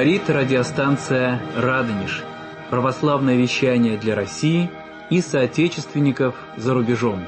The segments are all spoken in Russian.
Говорит радиостанция «Радонеж». Православное вещание для России и соотечественников за рубежом.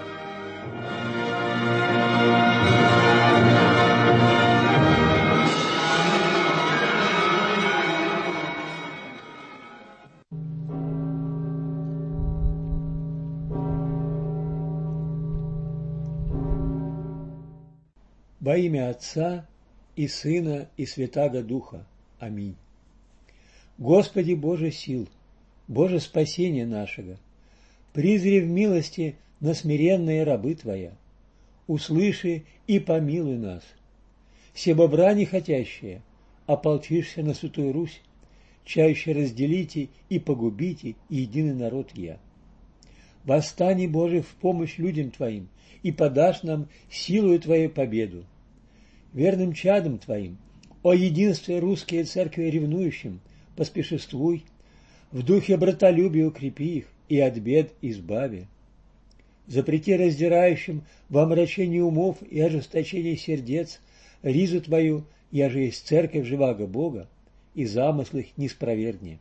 Во имя Отца и Сына и Святаго Духа. Аминь. Господи Боже сил, Боже спасения нашего, призри в милости на смиренные рабы Твоя, услыши и помилуй нас. Себо брани хотящие, ополчишься на Святую Русь, чаще разделите и погубите единый народ я. Восстань, Боже, в помощь людям Твоим, и подашь нам силою Твою победу. Верным чадом Твоим, о единстве русские церкви ревнующим, поспешествуй, в духе братолюбия укрепи их и от бед избави. Запрети раздирающим во омрачении умов и ожесточении сердец ризу Твою, яже есть церковь живаго Бога, и замыслы их не спровергни.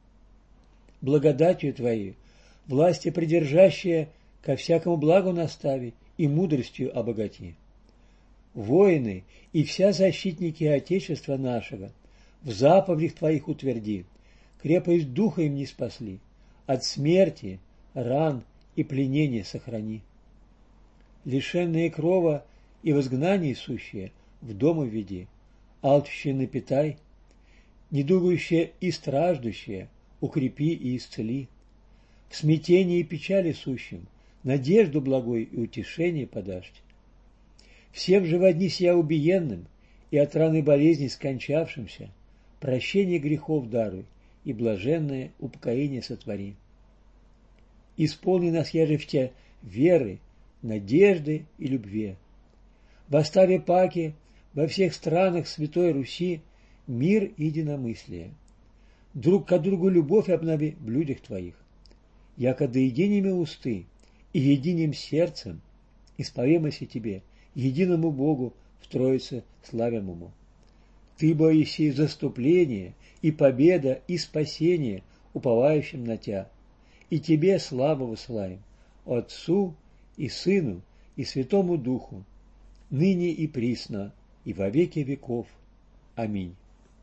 Благодатью Твоей, власти придержащие, ко всякому благу настави и мудростью обогати. Воины и вся защитники Отечества нашего в заповедях Твоих утверди, крепость духа им не спасли, от смерти, ран и пленения сохрани. Лишенные крова и в изгнании сущие в дом введи, алчущие напитай, недугующие и страждущие укрепи и исцели. В смятении и печали сущим надежду благой и утешение подашь. Всем же во дни сия убиенным и от раны болезни скончавшимся прощение грехов даруй и блаженное упокоение сотвори. Исполни нас, яже в Те, веры, надежды и любви. В оставе паки во всех странах Святой Руси мир и единомыслие. Друг ко другу любовь обнови в людях Твоих. Яко доединими усты и единим сердцем исповемося Тебе, единому Богу в Троице славимому. Ты, бо еси заступление и победа и спасение уповающим на Тя, и Тебе славу высылаем, Отцу и Сыну и Святому Духу, ныне и присно, и во веки веков. Аминь.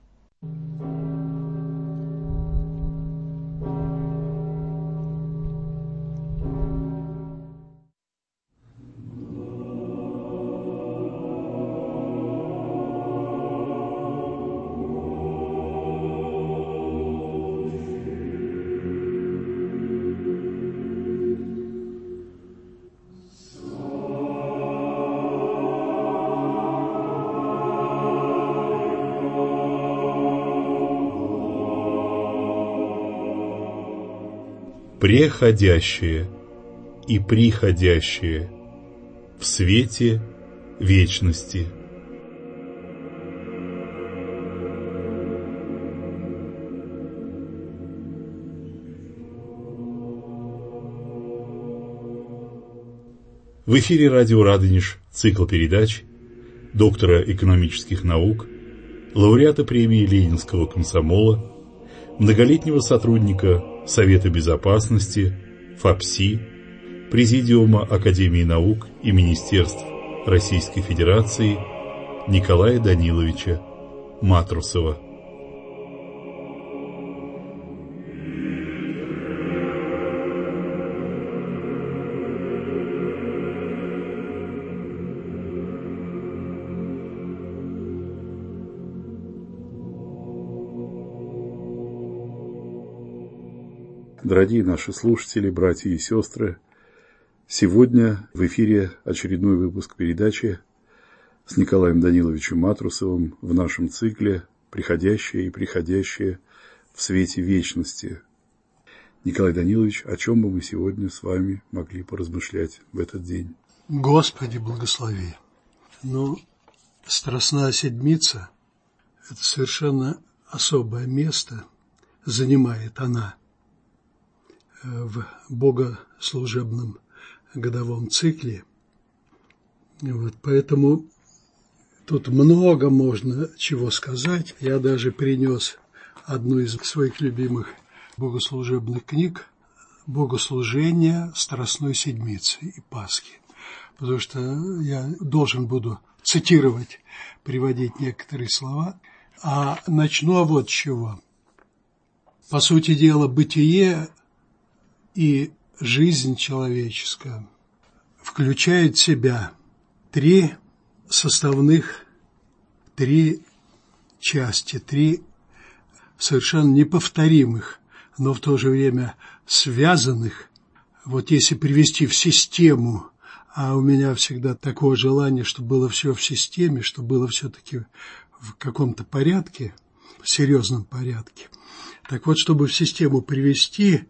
Преходящее и приходящее в свете вечности. В эфире радио «Радонеж» цикл передач доктора экономических наук, лауреата премии Ленинского комсомола, многолетнего сотрудника Совета Безопасности, ФАПСИ, Президиума Академии наук и Министерств Российской Федерации Николая Даниловича Матрусова. Дорогие наши слушатели, братья и сестры, сегодня в эфире очередной выпуск передачи с Николаем Даниловичем Матрусовым в нашем цикле «Приходящее и приходящее в свете вечности». Николай Данилович, о чем бы мы сегодня с вами могли поразмышлять в этот день? Господи, благослови. Страстная седмица – это совершенно особое место занимает она в богослужебном годовом цикле. Поэтому тут много можно чего сказать. Я даже принес одну из своих любимых богослужебных книг «Богослужение Страстной Седмицы и Пасхи», потому что я должен буду цитировать, приводить некоторые слова, а начну вот с чего. По сути дела, бытие и жизнь человеческая включает в себя три части, три совершенно неповторимых, но в то же время связанных. Вот если привести в систему, а у меня всегда такое желание, чтобы было все в системе, чтобы было все-таки в каком-то порядке, в серьезном порядке. Так вот, чтобы в систему привести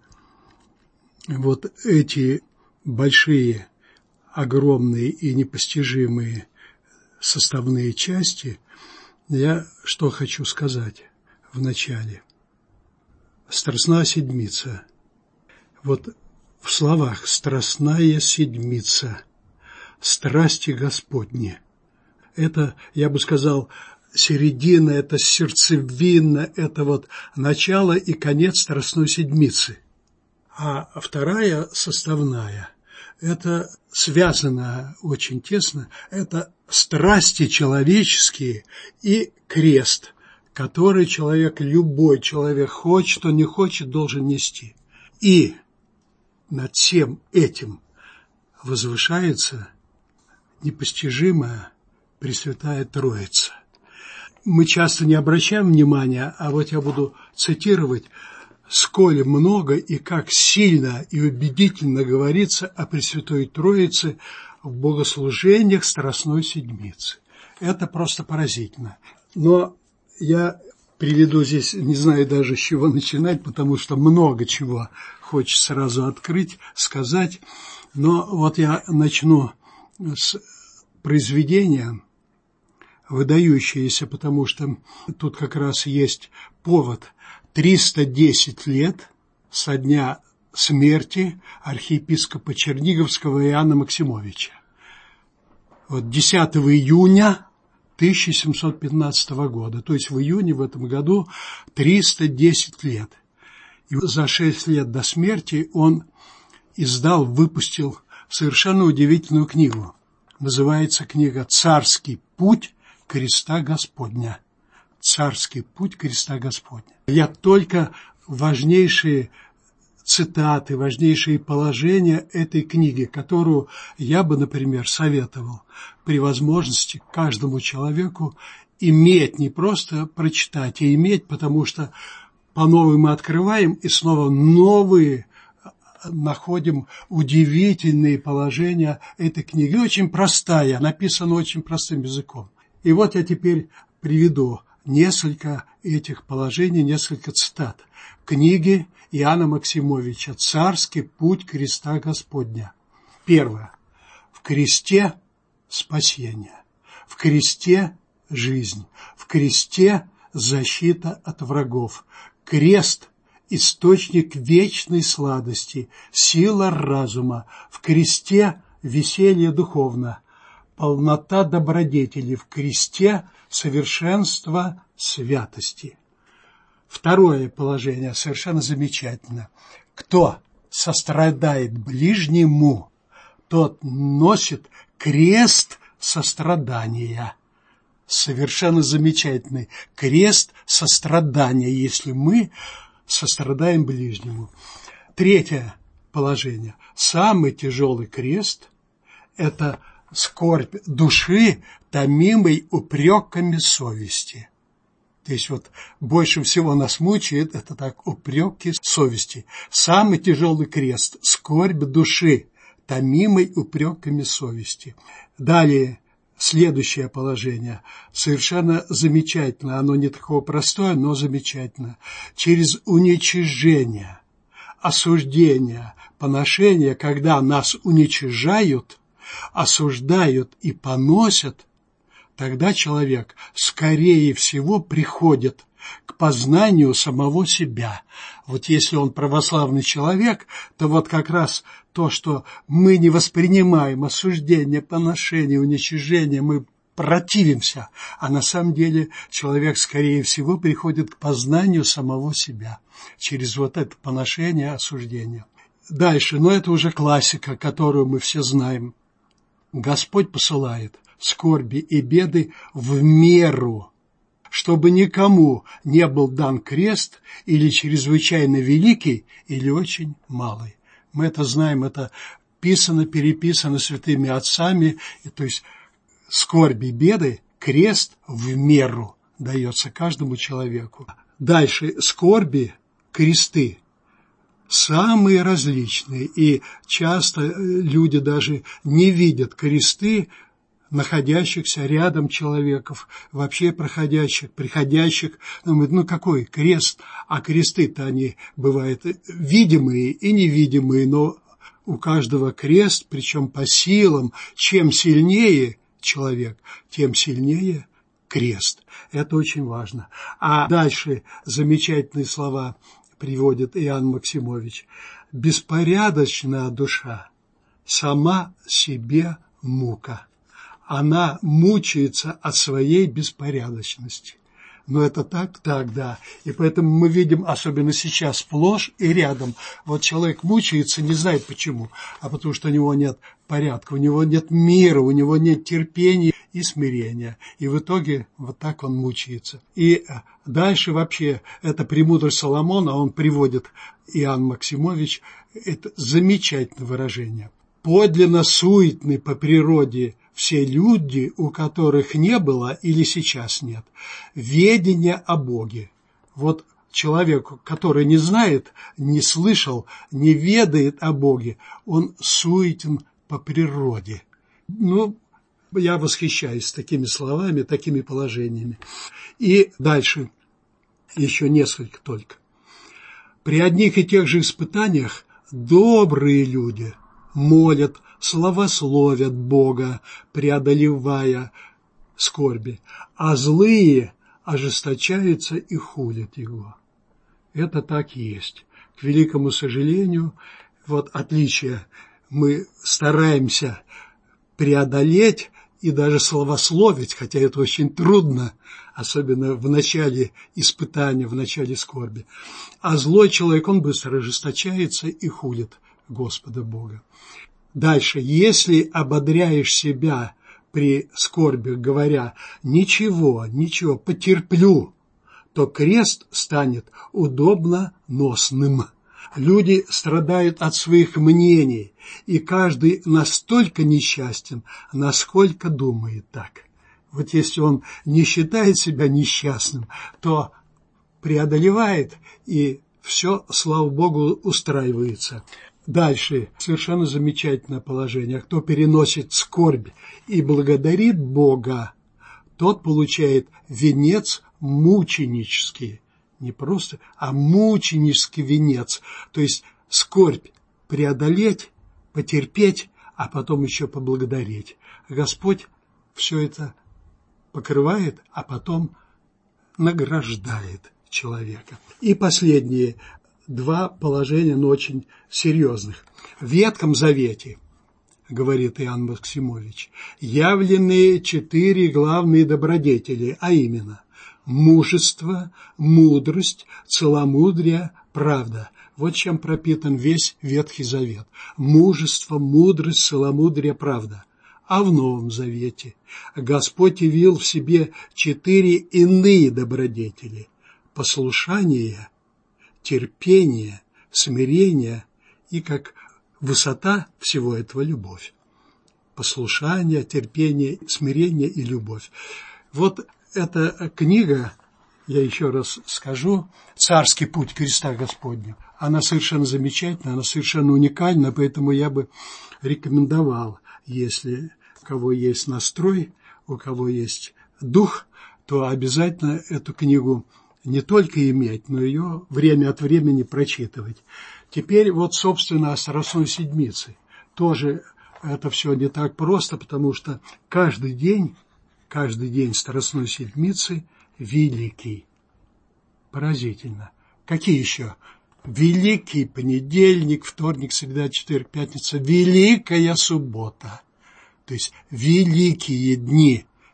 вот эти большие, огромные и непостижимые составные части, я что хочу сказать в начале. Страстная седмица. Вот в словах «страстная седмица», «страсти Господни». Это, я бы сказал, середина, это сердцевина, это вот начало и конец Страстной Седмицы. А вторая составная, это связано очень тесно, это страсти человеческие и крест, который человек, любой человек, хочет, он не хочет, должен нести. И над всем этим возвышается непостижимая Пресвятая Троица. Мы часто не обращаем внимания, а вот я буду цитировать, сколь много и как сильно и убедительно говорится о Пресвятой Троице в богослужениях Страстной Седмицы. Это просто поразительно. Но я приведу здесь, не знаю даже с чего начинать, потому что много чего хочется сразу открыть, сказать. Но вот я начну с произведения, выдающееся, потому что тут как раз есть повод. 310 лет со дня смерти архиепископа Черниговского Иоанна Максимовича. Вот 10 июня 1715 года, то есть в июне в этом году 310 лет. И за 6 лет до смерти он выпустил совершенно удивительную книгу. Называется книга «Царский путь креста Господня». «Царский путь креста Господня». Я только важнейшие цитаты, важнейшие положения этой книги, которую я бы, например, советовал при возможности каждому человеку иметь, не просто прочитать, а иметь, потому что по новой мы открываем и снова новые находим удивительные положения этой книги. Очень простая, написана очень простым языком. И вот я теперь приведу несколько этих положений, несколько цитат. Книги Иоанна Максимовича «Царский путь креста Господня». Первое. В кресте спасение, в кресте жизнь, в кресте защита от врагов. Крест – источник вечной сладости, сила разума, в кресте веселье духовно, полнота добродетели, в кресте совершенство святости. Второе положение совершенно замечательно. Кто сострадает ближнему, тот носит крест сострадания. Совершенно замечательный крест сострадания, если мы сострадаем ближнему. Третье положение. Самый тяжелый крест – это скорбь души, томимой упреками совести. То есть вот больше всего нас мучает это так упреки совести. Самый тяжелый крест – скорбь души, томимой упреками совести. Далее, следующее положение, совершенно замечательно, оно не такое простое, но замечательно. Через уничижение, осуждение, поношение, когда нас уничижают, осуждают и поносят, тогда человек, скорее всего, приходит к познанию самого себя. Вот если он православный человек, то вот как раз то, что мы не воспринимаем осуждение, поношение, уничижение, мы противимся, а на самом деле человек, скорее всего, приходит к познанию самого себя через вот это поношение, осуждение. Дальше, но это уже классика, которую мы все знаем. Господь посылает скорби и беды в меру, чтобы никому не был дан крест или чрезвычайно великий, или очень малый. Мы это знаем, это писано, переписано святыми отцами, то есть скорби, беды, крест в меру дается каждому человеку. Дальше скорби, кресты самые различные, и часто люди даже не видят кресты находящихся рядом человеков, вообще проходящих, приходящих. Думают, какой крест? А кресты-то они бывают видимые и невидимые, но у каждого крест, причем по силам. Чем сильнее человек, тем сильнее крест. Это очень важно. А дальше замечательные слова приводит Иоанн Максимович. «Беспорядочная душа сама себе мука. Она мучается от своей беспорядочности». Но это так, да. И поэтому мы видим, особенно сейчас, сплошь и рядом. Вот человек мучается, не знает почему, а потому что у него нет порядка, у него нет мира, у него нет терпения и смирения. И в итоге вот так он мучается. И дальше вообще, это премудрость Соломона, он приводит, Иоанн Максимович, это замечательное выражение. «Подлинно суетны по природе все люди, у которых не было или сейчас нет ведения о Боге». Вот человек, который не знает, не слышал, не ведает о Боге, он суетен по природе. Я восхищаюсь такими словами, такими положениями. И дальше еще несколько только. При одних и тех же испытаниях добрые люди молят, славословят Бога, преодолевая скорби, а злые ожесточаются и хулят Его. Это так и есть. К великому сожалению, вот отличие мы стараемся преодолеть и даже славословить, хотя это очень трудно, особенно в начале испытания, в начале скорби. А злой человек, он быстро ожесточается и хулит Господа Бога. Дальше, если ободряешь себя при скорби, говоря «ничего, потерплю», то крест станет удобно носным. Люди страдают от своих мнений, и каждый настолько несчастен, насколько думает так. Вот если он не считает себя несчастным, то преодолевает, и все, слава Богу, устраивается. Дальше совершенно замечательное положение. Кто переносит скорбь и благодарит Бога, тот получает венец мученический. Не просто, а мученический венец. То есть скорбь преодолеть, потерпеть, а потом еще поблагодарить. Господь все это покрывает, а потом награждает человека. И последние два положения, но очень серьезных. В Ветхом Завете, говорит Иоанн Максимович, явлены 4 главные добродетели, а именно мужество, мудрость, целомудрие, правда. Вот чем пропитан весь Ветхий Завет. Мужество, мудрость, целомудрие, правда. А в Новом Завете Господь явил в себе 4 иные добродетели. Послушание, терпение, смирение и как высота всего этого любовь. Послушание, терпение, смирение и любовь. Вот эта книга, я еще раз скажу, «Царский путь креста Господня», она совершенно замечательна, она совершенно уникальна, поэтому я бы рекомендовал, если у кого есть настрой, у кого есть дух, то обязательно эту книгу не только иметь, но ее время от времени прочитывать. Теперь вот, собственно, о Страстной Седмице. Тоже это все не так просто, потому что каждый день Страстной Седмицы великий. Поразительно. Какие еще? Великий понедельник, вторник, среда, четверг, пятница. Великая суббота. То есть великие дни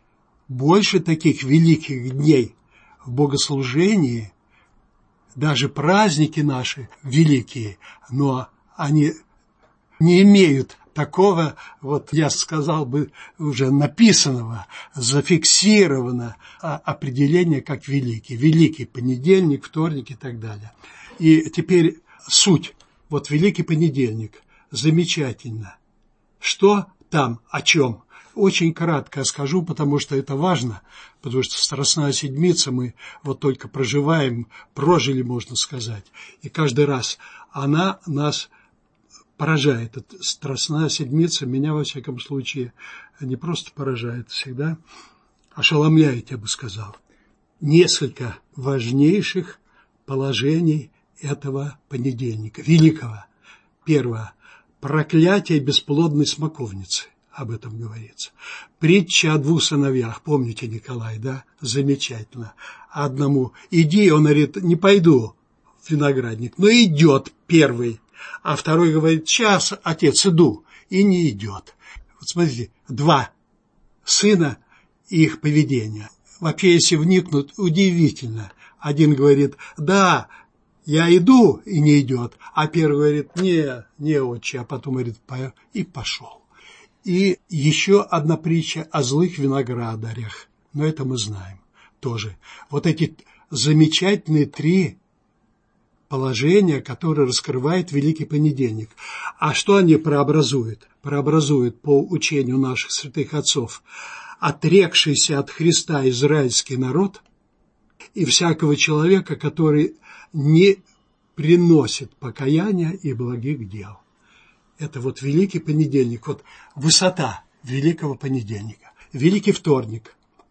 больше таких великих дней в богослужении, даже праздники наши великие, но они не имеют такого, вот я сказал бы, уже написанного, зафиксированного определения, как великий. Великий понедельник, вторник и так далее. И теперь суть. Вот Великий понедельник. Замечательно. Что там, о чем? Очень кратко скажу, потому что это важно, потому что Страстная Седмица мы вот только прожили, можно сказать. И каждый раз она нас поражает. Эта Страстная Седмица меня, во всяком случае, не просто поражает, всегда ошеломляет, я бы сказал. Несколько важнейших положений этого понедельника, великого. Первое. Проклятие бесплодной смоковницы. Об этом говорится. Притча о 2 сыновьях. Помните, Николай, да? Замечательно. Одному иди, он говорит, не пойду в виноградник. Но идет первый. А второй говорит, сейчас, отец, иду. И не идет. Вот смотрите, 2 сына и их поведение. Вообще, если вникнуть, удивительно. Один говорит, да, я иду, и не идет. А первый говорит, не, отче. А потом говорит, и пошел. И еще одна притча о злых виноградарях. Но это мы знаем тоже. Вот эти замечательные 3 положения, которые раскрывает Великий понедельник. А что они прообразуют? Прообразуют по учению наших святых отцов. Отрекшийся от Христа израильский народ и всякого человека, который не приносит покаяния и благих дел. Это вот Великий понедельник, вот высота Великого понедельника. Великий вторник.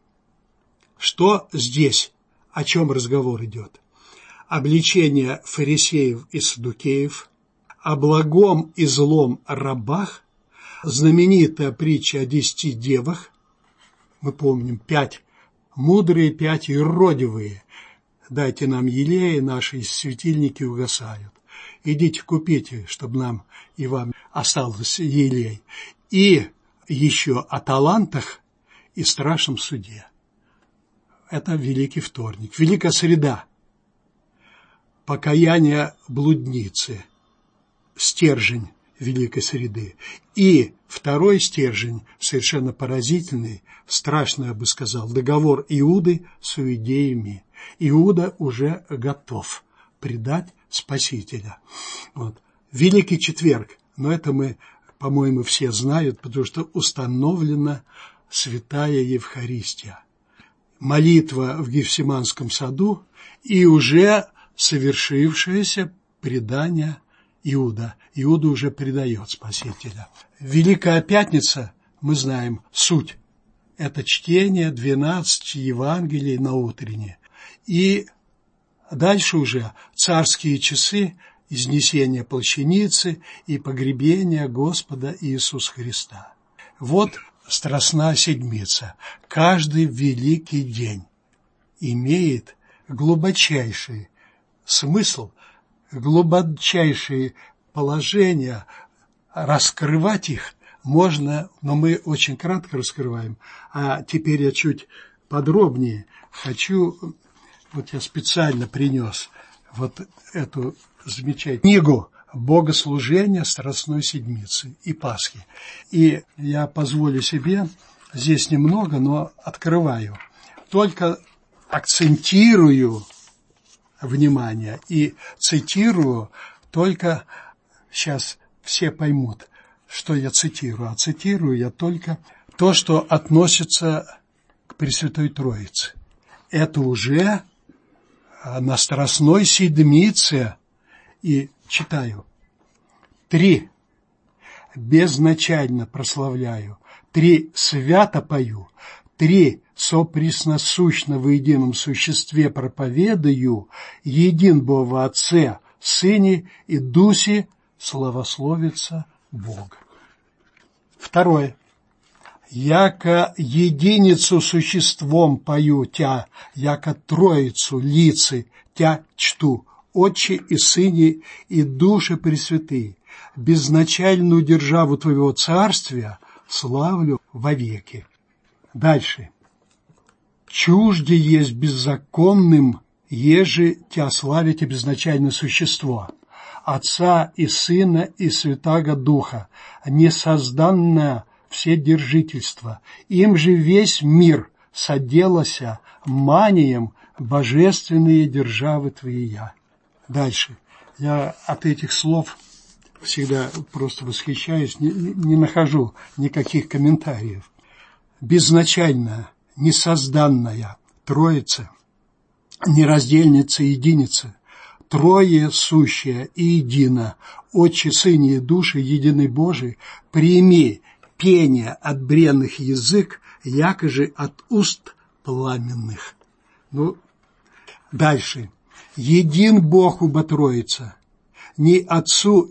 Что здесь? О чем разговор идет? Обличение фарисеев и саддукеев, о благом и злом рабах, знаменитая притча о 10 девах. Мы помним, 5 мудрые, 5 юродивые. Дайте нам елея, наши светильники угасают. Идите купите, чтобы нам и вам остался елей. И еще о талантах и страшном суде. Это Великий вторник. Великая среда. Покаяние блудницы. Стержень Великой среды. И второй стержень, совершенно поразительный, страшный, я бы сказал, договор Иуды с иудеями. Иуда уже готов предать Спасителя. Вот. Великий четверг, но это мы, по-моему, все знают, потому что установлена святая Евхаристия. Молитва в Гефсиманском саду и уже совершившееся предание Иуда. Иуда уже предает Спасителя. Великая Пятница, мы знаем суть. Это чтение 12 Евангелий на утренне. И дальше уже царские часы, изнесение плащаницы и погребение Господа Иисуса Христа. Вот Страстная Седмица. Каждый великий день имеет глубочайший смысл, глубочайшие положения. Раскрывать их можно, но мы очень кратко раскрываем. А теперь я чуть подробнее хочу, вот я специально принес вот эту замечательную книгу «Богослужение Страстной Седмицы и Пасхи». И я позволю себе, здесь немного, но открываю. Только акцентирую внимание и цитирую, только сейчас все поймут, что я цитирую. А цитирую я только то, что относится к Пресвятой Троице. Это уже на Страстной Седмице. И читаю. 3 безначально прославляю, 3 свято пою, 3 сопресносущно во едином существе проповедую, един Бог во Отце, Сыне и Дусе, славословится Бог. 2. Яко единицу существом пою тя, яко троицу лицы тя чту, Отче и Сыне и Душе Пресвятые, безначальную державу Твоего Царствия славлю вовеки. Дальше. чужде есть беззаконным, еже тя славите безначальное существо, Отца и Сына и Святаго Духа, несозданное вседержительство, им же весь мир соделася манием божественные державы Твоя. Дальше. Я от этих слов всегда просто восхищаюсь, не нахожу никаких комментариев. Безначальная, несозданная Троица, нераздельница, единица, Трое сущее и едино, Отче, Сыне и Душе, единый Божий, прими пение от бренных язык, якоже от уст пламенных. Дальше. Един Бог уба Троица, ни Отцу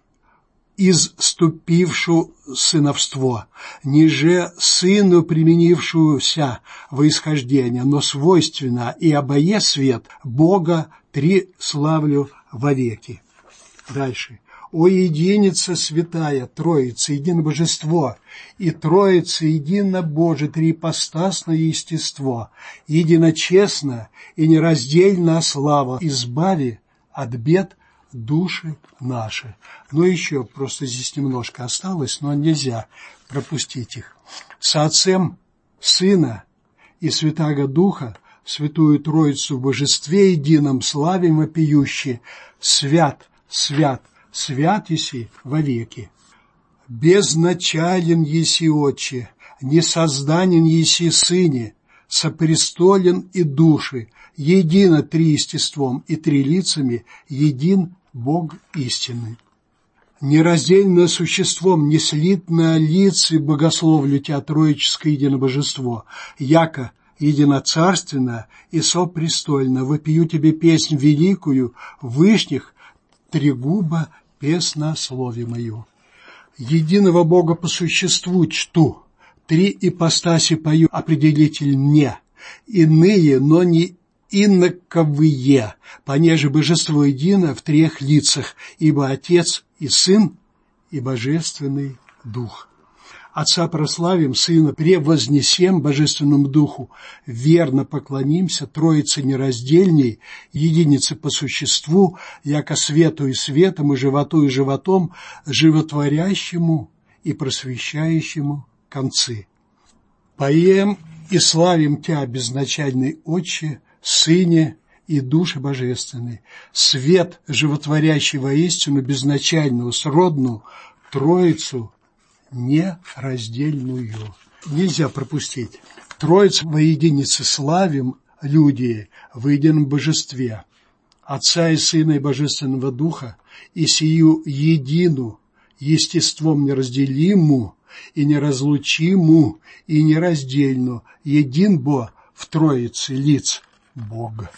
изступившу сыновство, ниже Сыну применившуюся во исхождение, но свойственно и обое свет Бога три славлю вовеки. Дальше. О единица святая, Троица, едино божество, и Троица едино Боже, триипостасное естество, единочестно и нераздельная слава, избави от бед души наши. Еще просто здесь немножко осталось, но нельзя пропустить их. Со Отцем Сына и Святаго Духа, Святую Троицу в божестве едином славим вопиюще, свят, свят, свят еси вовеки. Безначален еси Отче, несозданен еси Сыне, сопрестолен и души, едино три естеством и три лицами, един Бог истинный. Нераздельное существом, неслитное лице богословлю Тя троическое единобожество, яко единоцарственно и сопрестольно вопию Тебе песнь великую, вышних тригуба песнословие мою. Единого Бога по существу чту, три ипостаси пою определительне, иные, но не инаковые, понеже божество едино в трех лицах, ибо Отец и Сын и Божественный Дух. Отца прославим, Сына превознесем Божественному Духу, верно поклонимся Троице нераздельней, единице по существу, яко свету и светом, и животом, животворящему и просвещающему концы. Поем и славим Тя, безначальный Отче, Сыне и Душе Божественной, свет, животворящий воистину безначальную, сродную Троицу нераздельную. Нельзя пропустить. Троицу во единице славим, люди, в едином божестве, Отца и Сына и Божественного Духа, и сию едину, естеством неразделиму, и неразлучиму, и нераздельну, един Бо в Троице лиц Бога.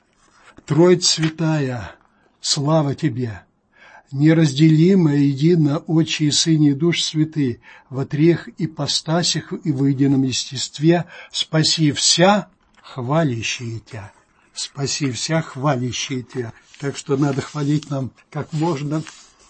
Троица святая, слава Тебе! Неразделимое, едино, Отче и Сыне и Душ святые, во трех ипостасях и в едином естестве, спаси вся хвалящие Тя. Спаси вся хвалящие Тя. Так что надо хвалить нам как можно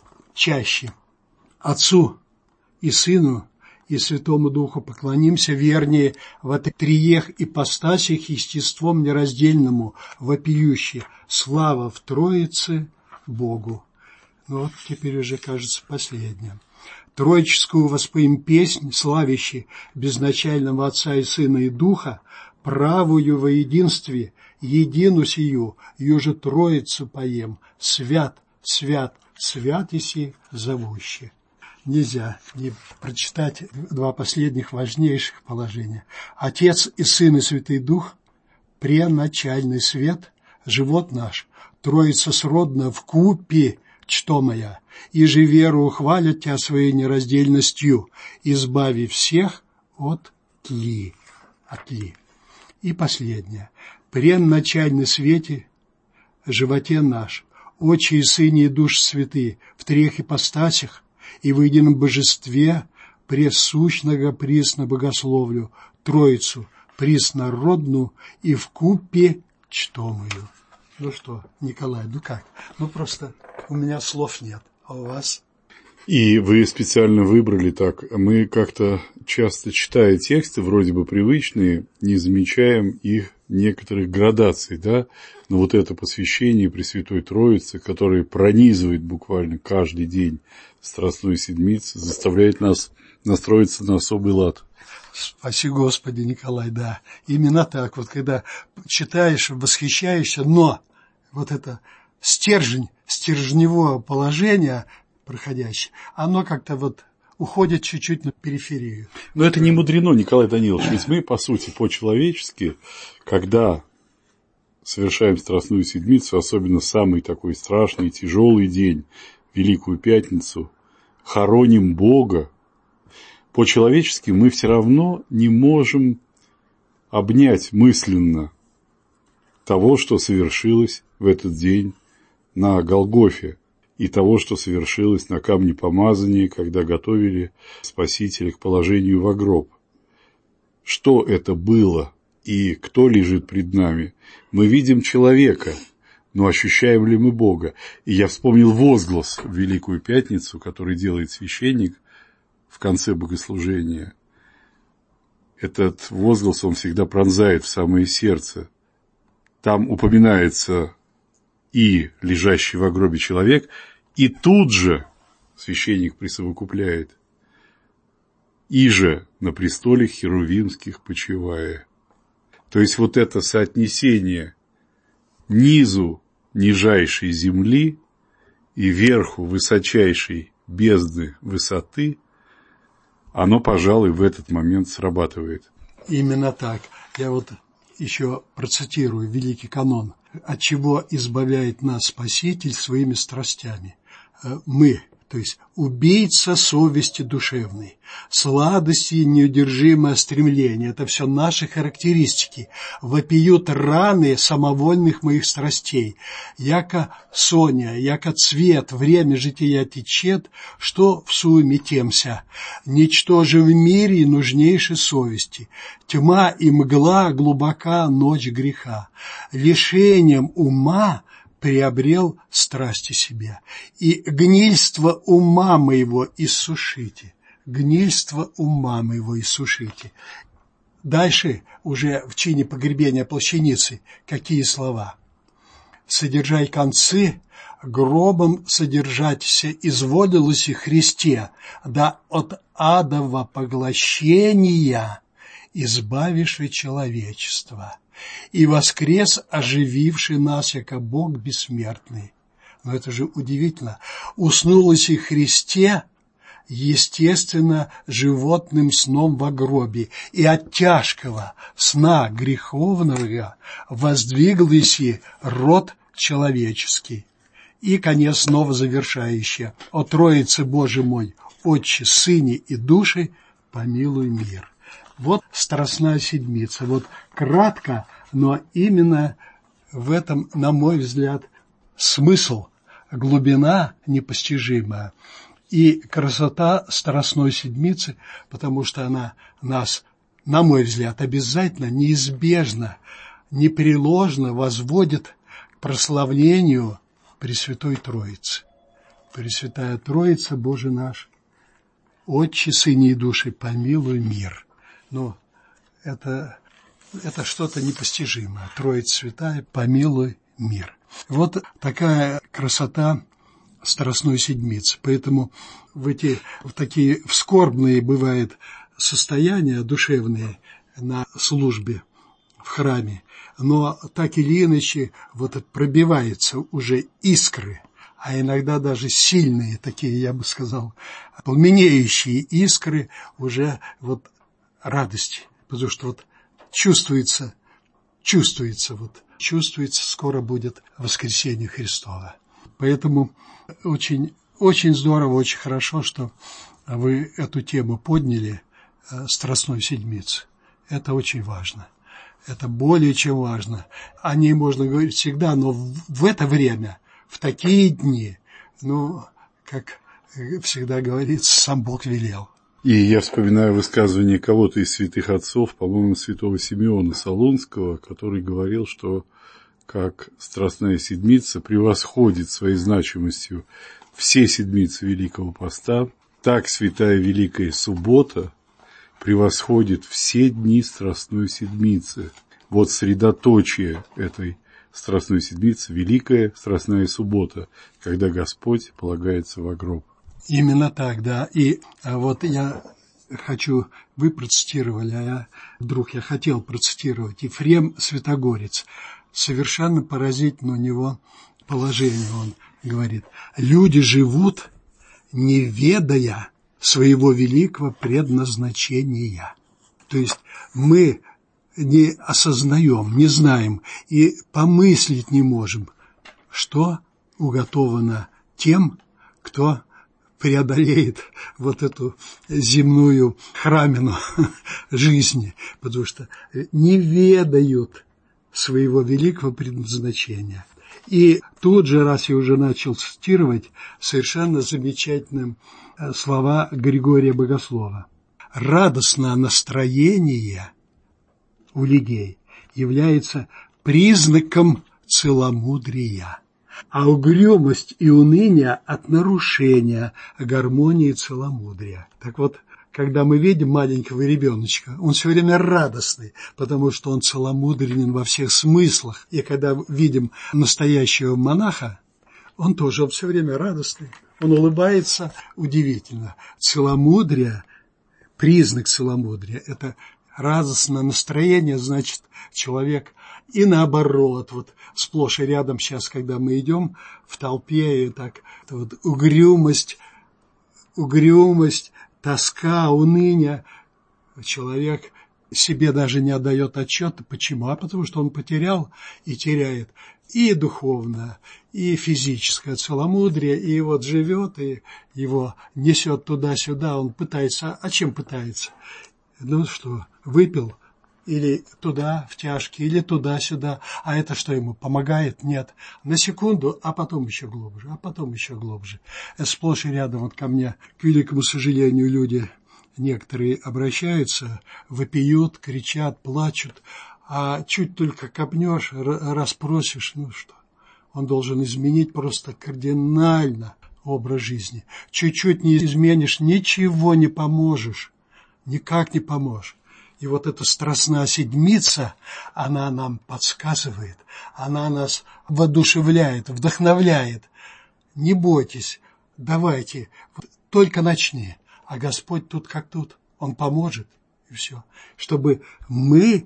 чаще. Отцу и Сыну и Святому Духу поклонимся, вернее, во триех ипостасях естеством нераздельному, вопиюще. Слава в Троице Богу. Теперь уже, кажется, последнее. Троическую воспоим песнь, славящий безначального Отца и Сына и Духа, правую во единстве, едину сию, юже Троицу поем, свят, свят, свят еси зовущий. Нельзя не прочитать два последних важнейших положения. Отец и Сын и Святый Дух, преначальный свет, живот наш, Троица сродна вкупе, что моя, и же веру хвалят Тя своей нераздельностью, избави всех от тли. И последнее. Преначальный свете, животе наш, Отче и Сыне и Душ святые, в трех ипостасях и в едином божестве, пресущного присно богословлю, Троицу, приснородну и вкупе чтомую. Что, Николай, как? Просто у меня слов нет, а у вас? И вы специально выбрали так. Мы как-то часто, читая тексты, вроде бы привычные, не замечаем их некоторых градаций, да? Но вот это посвящение Пресвятой Троице, которое пронизывает буквально каждый день Страстной Седмицы, заставляет нас настроиться на особый лад. Спаси Господи, Николай, да. Именно так, вот когда читаешь, восхищаешься, но вот это стержневое положение проходящее, оно как-то вот уходит чуть-чуть на периферию. Но это не мудрено, Николай Данилович, ведь мы, по сути, по-человечески, когда совершаем Страстную Седмицу, особенно самый такой страшный, тяжелый день, Великую Пятницу, хороним Бога, по-человечески мы все равно не можем обнять мысленно того, что совершилось в этот день на Голгофе, и того, что совершилось на камне помазания, когда готовили Спасителя к положению во гроб. Что это было и кто лежит пред нами? Мы видим человека, но ощущаем ли мы Бога? И я вспомнил возглас в Великую Пятницу, который делает священник в конце богослужения. Этот возглас, он всегда пронзает в самое сердце. Там упоминается и лежащий во гробе человек, и тут же священник присовокупляет: «Иже на престоле херувимских почивая». То есть вот это соотнесение низу нижайшей земли и верху высочайшей бездны высоты, оно, пожалуй, в этот момент срабатывает. Именно так. Я вот еще процитирую великий канон. «От чего избавляет нас Спаситель своими страстями? Мы, то есть убийца совести душевной, сладости и неудержимое стремление. Это все наши характеристики. Вопиют раны самовольных моих страстей. Яко соня, яко цвет, время жития течет, что в суе темся. Ничто же в мире нужнейше совести. Тьма и мгла глубока ночь греха. Лишением ума приобрел страсти себя, и гнильство ума моего иссушите, гнильство ума моего иссушите». Дальше, уже в чине погребения плащаницы, какие слова? «Содержай концы, гробом содержаться изволилось и Христе, да от адова поглощения избавишь и человечество. И воскрес, ожививший нас, яко Бог бессмертный». Но это же удивительно. «Уснулось и Христе, естественно, животным сном во гробе, и от тяжкого сна греховного воздвиглось и род человеческий». И конец снова завершающий: «О Троице Божий мой, Отче, Сыне и Душе, помилуй мир». Вот Страстная Седмица. Вот кратко, но именно в этом, на мой взгляд, смысл, глубина непостижимая и красота Страстной Седмицы, потому что она нас, на мой взгляд, обязательно, неизбежно, непреложно возводит к прославлению Пресвятой Троицы. Пресвятая Троица, Боже наш, Отче, Сыне и Душе, помилуй мир. Но это что-то непостижимое. Троица Святая, помилуй мир. Вот такая красота Страстной Седмицы. Поэтому в такие скорбные бывают состояния душевные на службе в храме, но так или иначе вот пробиваются уже искры, а иногда даже сильные такие, я бы сказал, пламенеющие искры уже вот радости, потому что вот чувствуется, скоро будет воскресение Христово. Поэтому очень, очень здорово, очень хорошо, что вы эту тему подняли, Страстной Седмицы. Это очень важно. Это более чем важно. О ней можно говорить всегда, но в это время, в такие дни, как всегда говорится, сам Бог велел. И я вспоминаю высказывание кого-то из святых отцов, по-моему, святого Симеона Солунского, который говорил, что как Страстная Седмица превосходит своей значимостью все седмицы Великого Поста, так святая Великая Суббота превосходит все дни Страстной Седмицы. Вот средоточие этой Страстной Седмицы – Великая Страстная Суббота, когда Господь полагается во гроб. Именно так, да. И вот я хочу, вы процитировали, а я хотел процитировать. Ефрем Святогорец. Совершенно поразительно у него положение. Он говорит: люди живут, не ведая своего великого предназначения. То есть мы не осознаем, не знаем и помыслить не можем, что уготовано тем, кто преодолеет вот эту земную храмину жизни, потому что не ведают своего великого предназначения. И тут же, раз я уже начал цитировать, совершенно замечательным слова Григория Богослова. Радостное настроение у людей является признаком целомудрия, а угрюмость и уныние от нарушения гармонии целомудрия. Так вот, когда мы видим маленького ребеночка, он все время радостный, потому что он целомудренен во всех смыслах. И когда видим настоящего монаха, он тоже все время радостный. Он улыбается удивительно. Целомудрие, признак целомудрия – это радостное настроение, значит, человек и наоборот, вот сплошь и рядом сейчас, когда мы идем в толпе, и так вот угрюмость, тоска, уныние, человек себе даже не отдает отчета. Почему? А потому что он потерял и теряет и духовное, и физическое целомудрие, и вот живет, и его несет туда-сюда, он пытается, а чем пытается? Ну что, выпил, или туда, в тяжкие, или туда-сюда, а это что ему, помогает? Нет. На секунду, а потом еще глубже, а потом еще глубже. Сплошь и рядом вот ко мне, к великому сожалению, люди некоторые обращаются, вопиют, кричат, плачут, а чуть только копнешь, расспросишь, ну что, он должен изменить просто кардинально образ жизни. Чуть-чуть не изменишь, ничего не поможешь, никак не поможешь. И вот эта Страстная Седмица, она нам подсказывает, она нас воодушевляет, вдохновляет. Не бойтесь, давайте, только начни. А Господь тут как тут, Он поможет, и все. Чтобы мы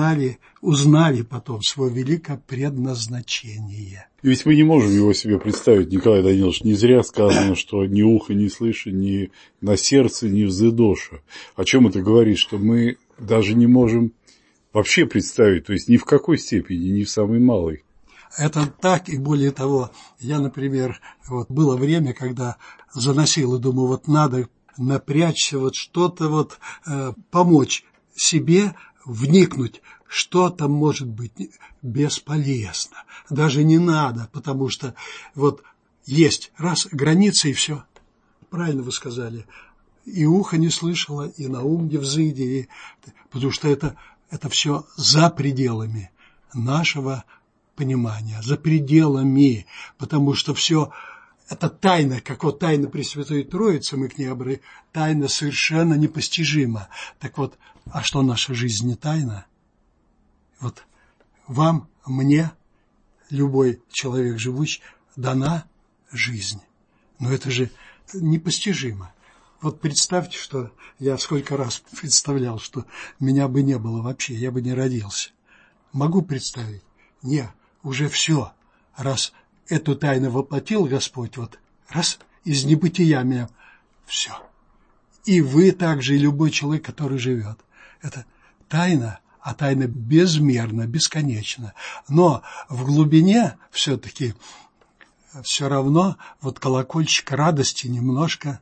узнали потом свое великое предназначение. И ведь мы не можем его себе представить, Николай Данилович, не зря сказано, что ни ухо не слышит, ни на сердце не взыдоша. О чем это говорит, что мы даже не можем вообще представить, то есть ни в какой степени, ни в самой малой. Это так, и более того, я, например, вот было время, когда заносил и думаю, вот надо напрячься, вот что-то помочь себе вникнуть, что там может быть бесполезно. Даже не надо, потому что вот есть раз граница и все. Правильно вы сказали. И ухо не слышало, и на ум не взыди, потому что это все за пределами нашего понимания, за пределами, потому что все это тайна, как вот тайна Пресвятой Троицы, мы к ней тайна совершенно непостижима. Так вот, а что наша жизнь не тайна? Вот вам, мне, любой человек живущий, дана жизнь. Но это же непостижимо. Вот представьте, что я сколько раз представлял, что меня бы не было вообще, я бы не родился. Могу представить? Не, уже все. Раз эту тайну воплотил Господь, вот раз из небытия меня, все. И вы также, и любой человек, который живет. Это тайна, а тайна безмерна, бесконечна. Но в глубине все-таки все равно вот колокольчик радости немножко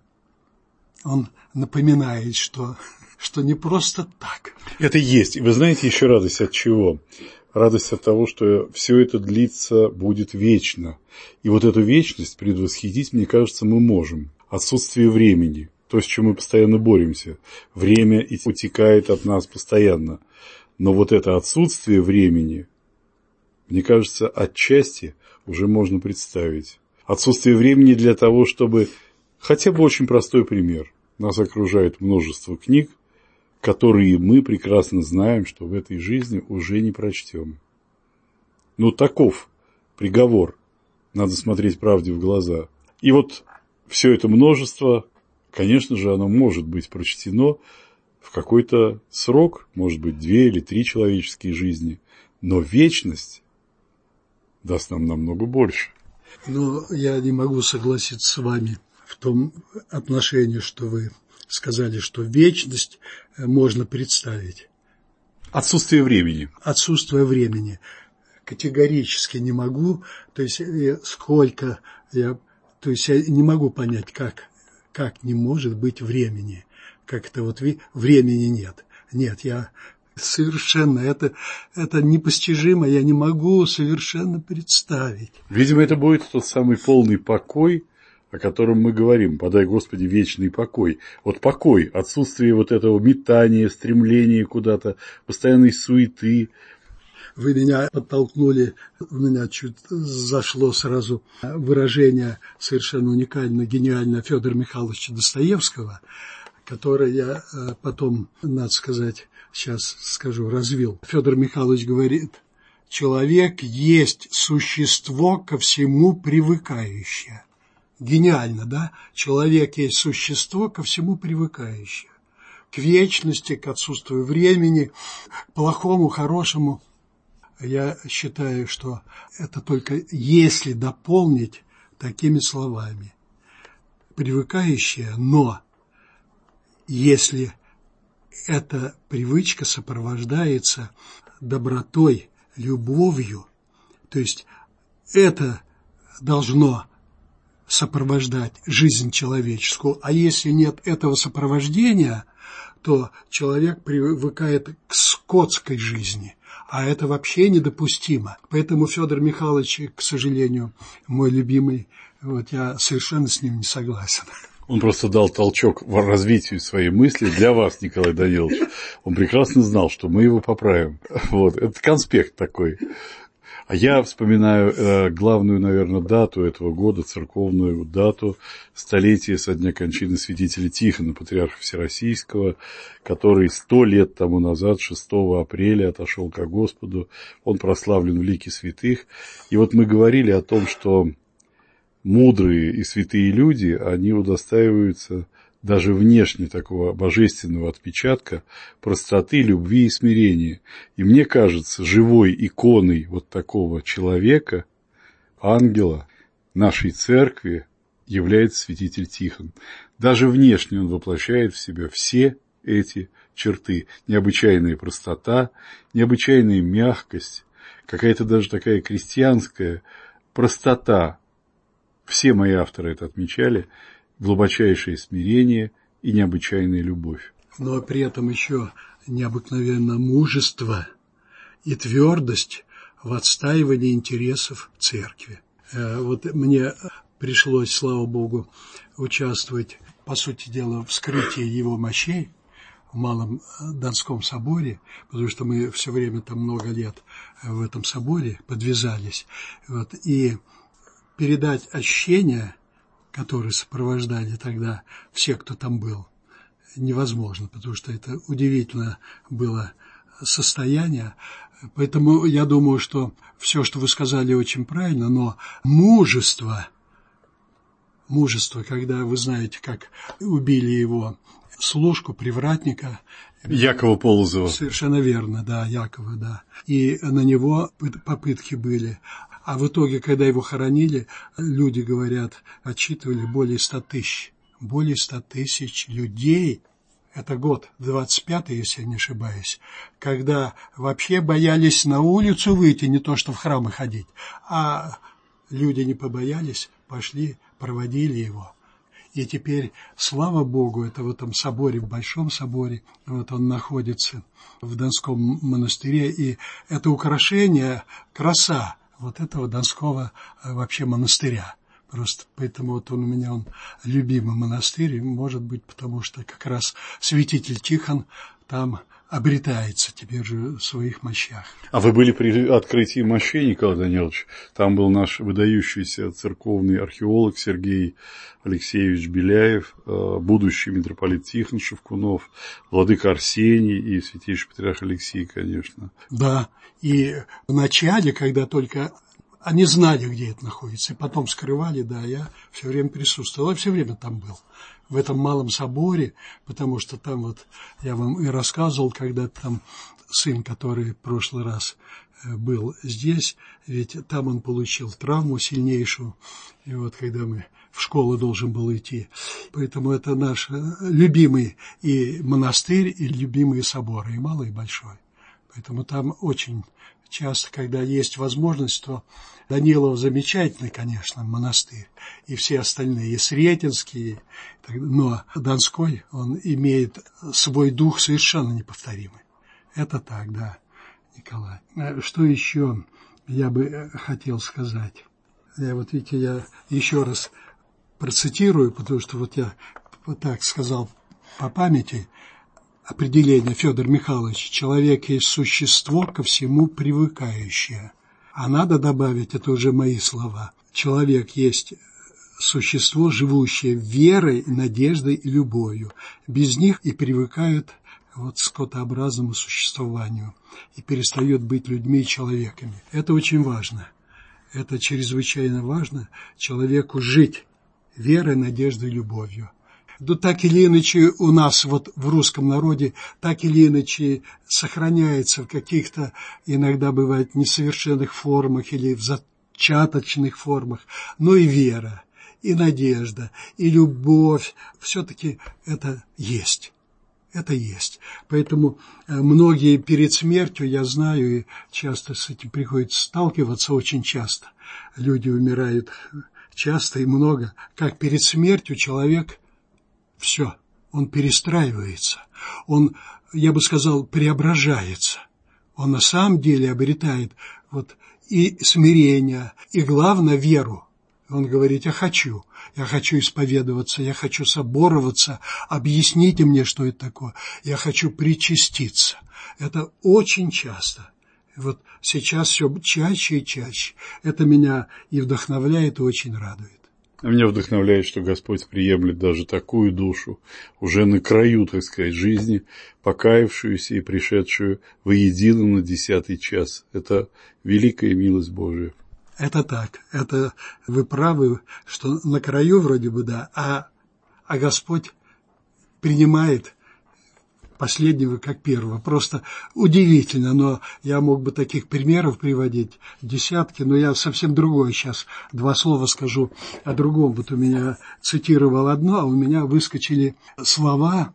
он напоминает, что не просто так. Это есть. И вы знаете еще радость от чего? Радость от того, что все это длится будет вечно. И вот эту вечность предвосхитить, мне кажется, мы можем. Отсутствие времени, то, с чем мы постоянно боремся. Время утекает от нас постоянно. Но вот это отсутствие времени, мне кажется, отчасти уже можно представить. Отсутствие времени для того, чтобы... Хотя бы очень простой пример. Нас окружает множество книг, которые мы прекрасно знаем, что в этой жизни уже не прочтем. Ну, таков приговор. Надо смотреть правде в глаза. И вот все это множество, конечно же, оно может быть прочтено в какой-то срок, может быть, 2 или 3 человеческие жизни, но вечность даст нам намного больше. Но я не могу согласиться с вами в том отношении, что вы сказали, что вечность можно представить. Отсутствие времени. Отсутствие времени. Категорически не могу. То есть я не могу понять, как не может быть времени. Как это вот времени нет. Нет, я совершенно, это непостижимо, я не могу совершенно представить. Видимо, это будет тот самый полный покой, о котором мы говорим. Подай, Господи, вечный покой. Вот покой, отсутствие вот этого метания, стремления куда-то, постоянной суеты. Вы меня подтолкнули, у меня чуть зашло сразу выражение совершенно уникальное, гениальное Федора Михайловича Достоевского, которое я потом, надо сказать, сейчас скажу, развил. Федор Михайлович говорит: человек есть существо ко всему привыкающее. Гениально, да? Человек есть существо ко всему привыкающее. К вечности, к отсутствию времени, к плохому, хорошему. Я считаю, что это только если дополнить такими словами. Привыкающее, но если эта привычка сопровождается добротой, любовью, то есть это должно сопровождать жизнь человеческую, а если нет этого сопровождения, то человек привыкает к скотской жизни, а это вообще недопустимо. Поэтому Федор Михайлович, к сожалению, мой любимый, вот я совершенно с ним не согласен. Он просто дал толчок в развитию своей мысли для вас, Николай Данилович. Он прекрасно знал, что мы его поправим. Вот, это конспект такой. А я вспоминаю главную, наверное, дату этого года, церковную дату, столетие со дня кончины святителя Тихона, патриарха Всероссийского, который 100 лет тому назад, 6 апреля, отошел ко Господу. Он прославлен в лике святых. И вот мы говорили о том, что мудрые и святые люди, они удостаиваются даже внешне такого божественного отпечатка простоты, любви и смирения. И мне кажется, живой иконой вот такого человека, ангела нашей церкви, является святитель Тихон. Даже внешне он воплощает в себя все эти черты. Необычайная простота, необычайная мягкость, какая-то даже такая крестьянская простота. Все мои авторы это отмечали. Глубочайшее смирение и необычайная любовь. Но при этом еще необыкновенное мужество и твердость в отстаивании интересов церкви. Вот мне пришлось, слава Богу, участвовать, по сути дела, в вскрытии его мощей в Малом Донском соборе, потому что мы все время там много лет в этом соборе подвязались. Вот, и передать ощущения, которые сопровождали тогда все, кто там был, невозможно, потому что это удивительно было состояние. Поэтому я думаю, что все, что вы сказали, очень правильно, но мужество, когда вы знаете, как убили его служку, привратника. Якова Полозова. Совершенно верно, да, Якова, да. И на него попытки были. А в итоге, когда его хоронили, люди, говорят, отчитывали более 100 тысяч. Более 100 тысяч людей. Это год 25-й, если я не ошибаюсь. Когда вообще боялись на улицу выйти, не то что в храмы ходить. А люди не побоялись, пошли, проводили его. И теперь, слава Богу, это в этом соборе, в Большом соборе, вот он находится в Донском монастыре. И это украшение, краса вот этого Донского вообще монастыря. Просто поэтому вот он у меня, он любимый монастырь, может быть, потому что как раз святитель Тихон там обретается теперь же в своих мощах. А вы были при открытии мощей, Николай Данилович? Там был наш выдающийся церковный археолог Сергей Алексеевич Беляев, будущий митрополит Тихон Шевкунов, владыка Арсений и святейший патриарх Алексий, конечно. Да, и в начале, когда только они знали, где это находится, и потом скрывали, да, я все время присутствовал, я все время там был. В этом малом соборе, потому что там вот, я вам и рассказывал, когда там сын, который в прошлый раз был здесь, ведь там он получил травму сильнейшую, и вот когда мы в школу должен был идти. Поэтому это наш любимый и монастырь, и любимые соборы, и малый, и большой. Поэтому там очень часто, когда есть возможность, то Данилов замечательный, конечно, монастырь, и все остальные, и Сретенские, но Донской, он имеет свой дух совершенно неповторимый. Это так, да, Николай. Что еще я бы хотел сказать? Вот видите, я еще раз процитирую, потому что вот я вот так сказал по памяти, определение Федора Михайловича: человек есть существо, ко всему привыкающее. А надо добавить, это уже мои слова, человек есть существо, живущее верой, надеждой и любовью. Без них и привыкают вот к скотообразному существованию и перестает быть людьми и человеками. Это очень важно. Это чрезвычайно важно человеку жить верой, надеждой и любовью. Да так или иначе у нас вот в русском народе так или иначе сохраняется в каких-то иногда бывает несовершенных формах или в зачаточных формах, но и вера, и надежда, и любовь, все-таки это есть. Это есть. Поэтому многие перед смертью, я знаю, и часто с этим приходится сталкиваться, очень часто. Люди умирают часто и много. Как перед смертью человек, все, он перестраивается. Он, я бы сказал, преображается. Он на самом деле обретает вот и смирение, и, главное, веру. Он говорит: я хочу исповедоваться, я хочу собороваться, объясните мне, что это такое, я хочу причаститься. Это очень часто. Вот сейчас все чаще и чаще. Это меня и вдохновляет, и очень радует. А меня вдохновляет, что Господь приемлет даже такую душу, уже на краю, так сказать, жизни, покаявшуюся и пришедшую воедино на 10-й час. Это великая милость Божия. Это так, это вы правы, что на краю вроде бы, да, а Господь принимает последнего как первого. Просто удивительно, но я мог бы таких примеров приводить десятки, но я совсем другое сейчас, 2 слова скажу о другом. Вот у меня цитировал одно, а у меня выскочили слова,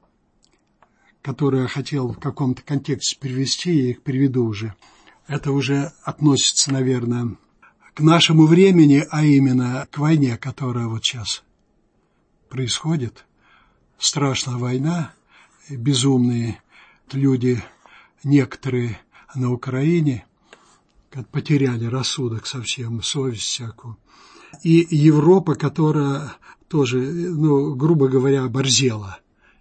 которые я хотел в каком-то контексте привести, я их приведу уже. Это уже относится, наверное, к нашему времени, а именно к войне, которая вот сейчас происходит. Страшная война, безумные люди, некоторые на Украине, потеряли рассудок совсем, совесть всякую. И Европа, которая тоже, грубо говоря, оборзела,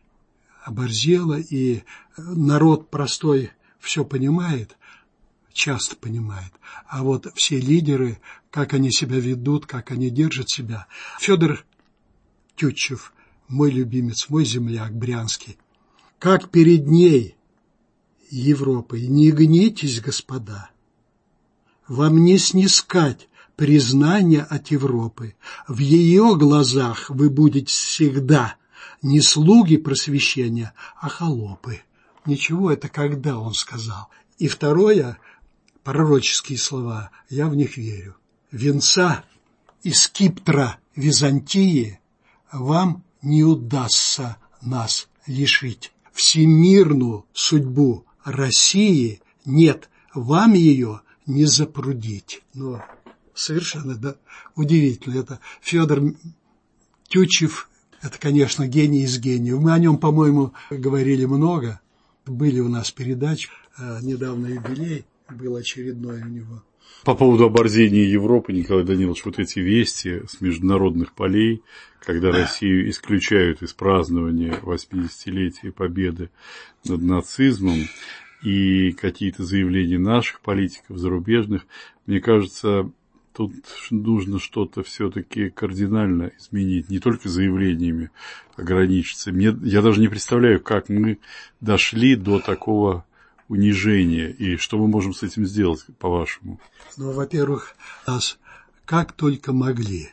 и народ простой все понимает, часто понимает. А вот все лидеры, как они себя ведут, как они держат себя. Федор Тютчев, мой любимец, мой земляк брянский. Как перед ней, Европой, не гнитесь, господа. Вам не снискать признания от Европы. В ее глазах вы будете всегда не слуги просвещения, а холопы. Ничего, это когда он сказал. И второе, пророческие слова, я в них верю. Венца и скиптра Византии вам не удастся нас лишить. Всемирную судьбу России нет, вам ее не запрудить. Но совершенно удивительно. Это Федор Тютчев, это, конечно, гений из гениев. Мы о нем, по-моему, говорили много. Были у нас передачи, недавно юбилей был очередной у него. По поводу оборзения Европы, Николай Данилович, вот эти вести с международных полей, когда Россию исключают из празднования 80-летия победы над нацизмом, и какие-то заявления наших политиков, зарубежных, мне кажется, тут нужно что-то все-таки кардинально изменить, не только заявлениями ограничиться. Я даже не представляю, как мы дошли до такого унижения, и что мы можем с этим сделать, по-вашему? Ну, во-первых, нас как только могли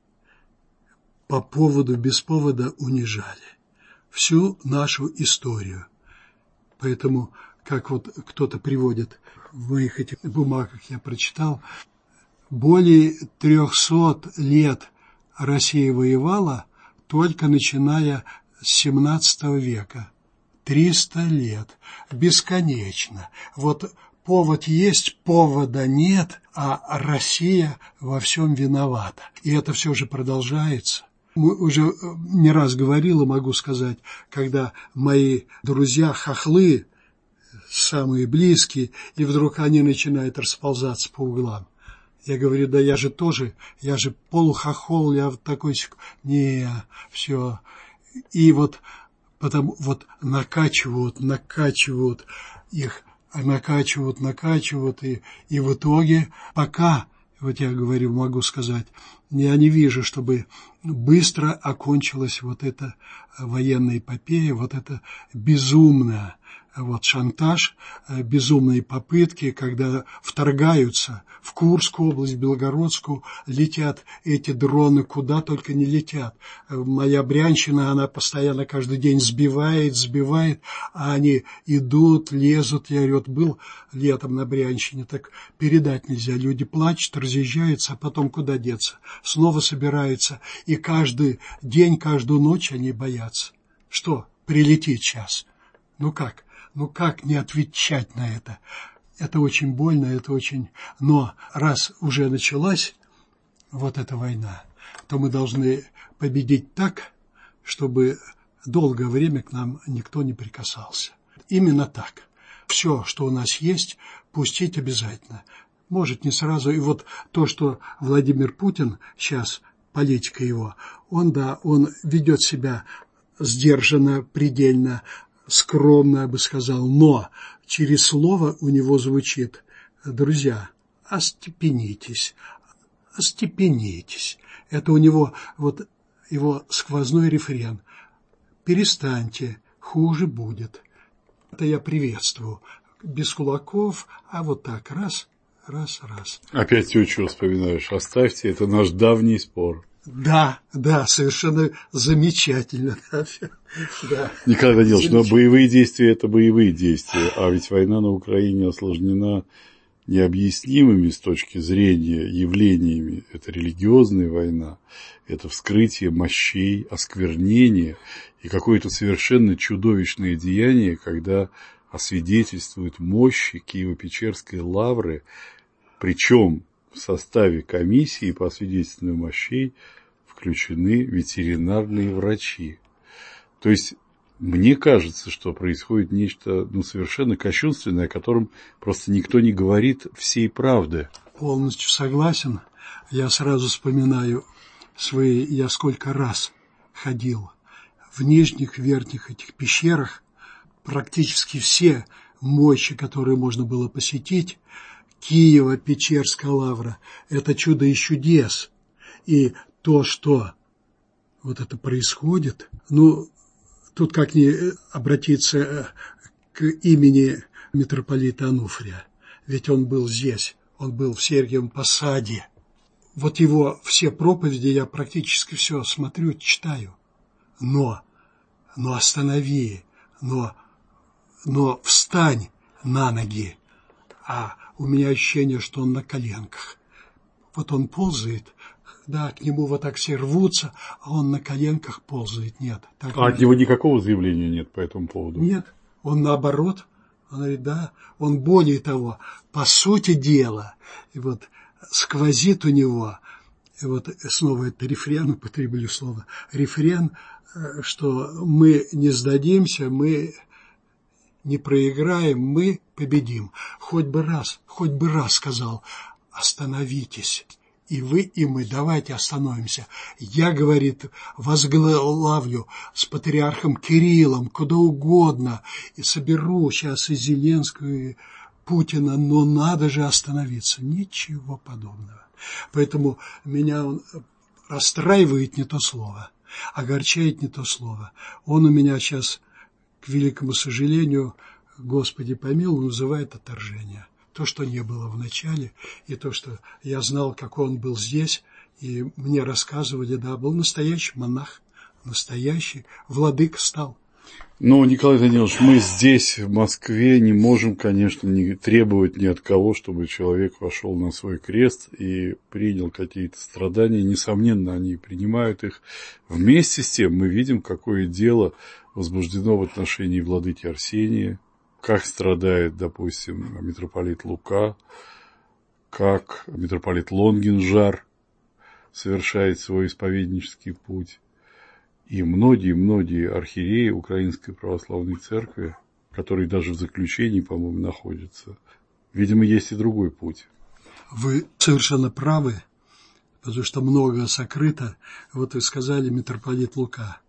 по поводу, без повода унижали всю нашу историю. Поэтому, как вот кто-то приводит в моих этих бумагах, я прочитал, более 300 лет Россия воевала, только начиная с 17 века. 300 лет. Бесконечно. Вот повод есть, повода нет, а Россия во всем виновата. И это все же продолжается. Мы уже не раз говорил, и могу сказать, когда мои друзья хохлы, самые близкие, и вдруг они начинают расползаться по углам. Я говорю, да я же полухохол, я вот такой, не, все. И вот потом вот накачивают их, накачивают, и в итоге пока, вот я говорю, могу сказать, я не вижу, чтобы быстро окончилась вот эта военная эпопея, вот это безумное, вот шантаж, безумные попытки, когда вторгаются в Курскую область, в Белгородскую, летят эти дроны, куда только не летят. Моя Брянщина, она постоянно каждый день сбивает, а они идут, лезут. Я говорю, был летом на Брянщине, так передать нельзя. Люди плачут, разъезжаются, а потом куда деться? Снова собираются, и каждый день, каждую ночь они боятся. Что, прилетит сейчас? Ну как не отвечать на это? Это очень больно, это очень... Но раз уже началась вот эта война, то мы должны победить так, чтобы долгое время к нам никто не прикасался. Именно так. Все, что у нас есть, пустить обязательно. Может, не сразу. И вот то, что Владимир Путин сейчас, политика его, он ведет себя сдержанно, предельно, скромно, я бы сказал, но через слово у него звучит: друзья, остепенитесь. Это у него вот его сквозной рефрен. Перестаньте, хуже будет. Это я приветствую. Без кулаков, а вот так, раз. Опять тючу вспоминаешь. Оставьте, это наш давний спор. Да, совершенно замечательно. Да. Николай Данилович, но боевые действия – это боевые действия, а ведь война на Украине осложнена необъяснимыми с точки зрения явлениями. Это религиозная война, это вскрытие мощей, осквернение и какое-то совершенно чудовищное деяние, когда освидетельствуют мощи Киево-Печерской лавры, причем в составе комиссии по освидетельствованию мощей включены ветеринарные врачи. То есть, мне кажется, что происходит нечто совершенно кощунственное, о котором просто никто не говорит всей правды. Полностью согласен. Я сразу вспоминаю я сколько раз ходил в нижних, верхних этих пещерах. Практически все мощи, которые можно было посетить, Киево-Печерская лавра – это чудо из чудес. И то, что вот это происходит, тут как ни обратиться к имени митрополита Ануфрия. Ведь он был здесь, он был в Сергиевом Посаде. Вот его все проповеди я практически все смотрю, читаю. Но останови, но встань на ноги. А у меня ощущение, что он на коленках. Вот он ползает, да, к нему вот так все рвутся, а он на коленках ползает. Нет. От него никакого заявления нет по этому поводу? Нет, он наоборот. Он говорит, да, он более того, по сути дела, и вот сквозит у него, и вот снова это рефрен, употреблю слово, рефрен, что мы не сдадимся, мы не проиграем, мы победим. Хоть бы раз, сказал. остановитесь. И вы, и мы, давайте остановимся. Я, говорит, возглавлю с патриархом Кириллом куда угодно, и соберу сейчас и Зеленского, и Путина, но надо же остановиться. Ничего подобного. Поэтому меня он расстраивает не то слово, огорчает не то слово. Он у меня сейчас, к великому сожалению, Господи помилуй, называет отторжение. То, что не было в начале, и то, что я знал, как он был здесь, и мне рассказывали, да, был настоящий монах, настоящий владыка стал. Но, Николай Данилович, мы здесь, в Москве, не можем, конечно, не требовать ни от кого, чтобы человек вошел на свой крест и принял какие-то страдания. Несомненно, они принимают их. Вместе с тем мы видим, какое дело возбуждено в отношении владыки Арсения, как страдает, допустим, митрополит Лука, как митрополит Лонгинжар совершает свой исповеднический путь. И многие-многие архиереи Украинской Православной Церкви, которые даже в заключении, по-моему, находятся, видимо, есть и другой путь. Вы совершенно правы, потому что многое сокрыто. Вот вы сказали митрополит Лука.